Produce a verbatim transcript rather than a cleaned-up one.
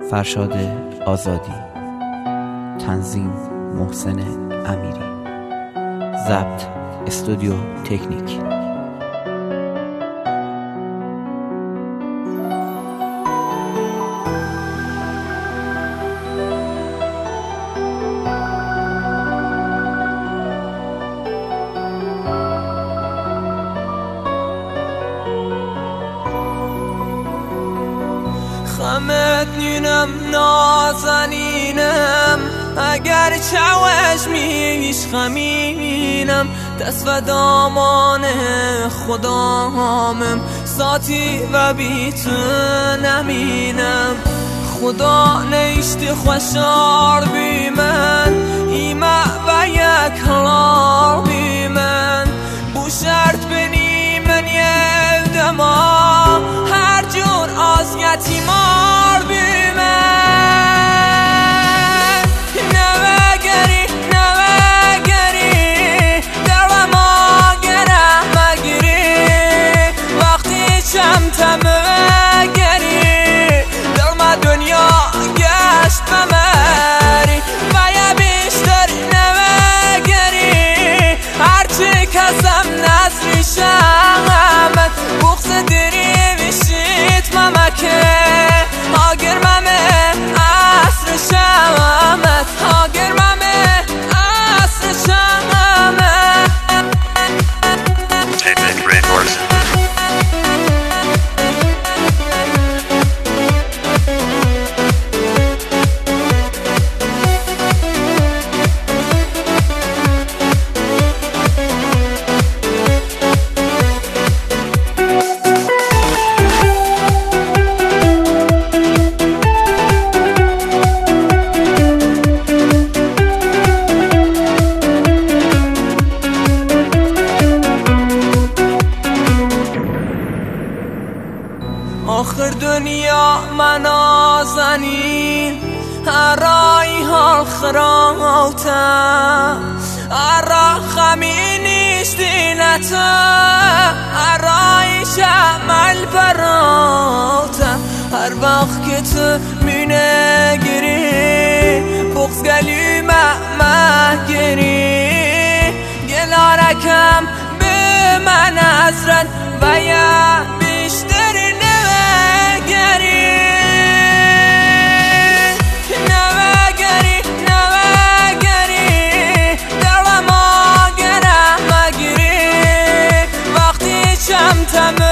فرشاد آزادی، تنظیم محسن امیری، ضبط استودیو تکنیک. خمت نینم نازنینم، اگر چوش میش خمینم، دست و دامان خدامم، ساتی و بیت نمینم. خدا نیشت خوشار بی من، ایمه و یک هلال بی من، بو شرط بنی من یه دما، هر جور از یتیمار بی من. نوگری نوگری در ما گره مگیری، وقتی چمتم گری در ما دنیا گشت بمری، و یه بیشتر نوگری هرچی کسم نزری شمت، بغز دری بشید ممکه آگر ممه عصر شمت، آگر ممه عصر شمت. Entertainment Records. آخر دنیا منازنی ارای حال خراوتا، ارا خمی نیست دیلتا، ارای شمل براتا. هر وقت که تو مینه گیری بغز گلی مه گیری، گلارکم به من ازرد و یا بیشتر نوگری. نوگری نوگری در ما گره مگیری، وقتی چمتم